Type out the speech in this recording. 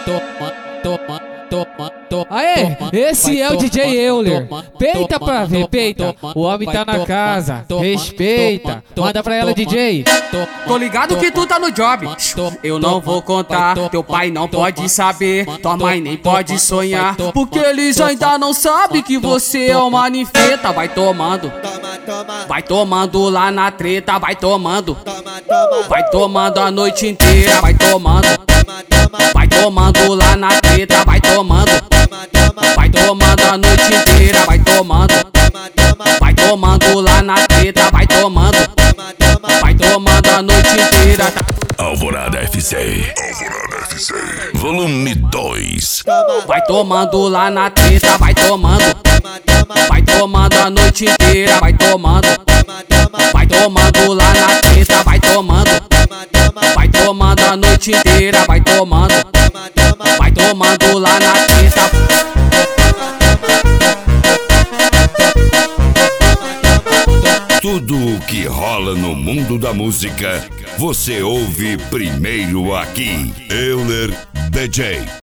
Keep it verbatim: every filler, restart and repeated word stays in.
toma, toma, toma, toma. Aê, esse é o D J Euler. Peita pra ver, peita. O homem tá na casa, respeita. Manda pra ela, D J. Tô ligado que tu tá no job. Eu não vou contar, teu pai não pode saber, tua mãe nem pode sonhar, porque eles ainda não sabem que você é uma ninfeta. Vai tomando, vai tomando lá na treta, vai tomando, vai tomando a noite inteira, vai tomando, vai tomando lá na treta, vai tomando, vai tomando a noite inteira, vai tomando, vai tomando lá na treta, vai tomando, vai tomando a noite inteira. Alvorada F C, Alvorada F C, volume dois. Vai tomando lá na treta, vai tomando, vai tomando a noite inteira, vai tomando, vai tomando lá na treta, vai tomando, vai tomando a noite inteira, vai tomando, vai tomando lá na treta. Tudo o que rola no mundo da música, você ouve primeiro aqui. Euler D J.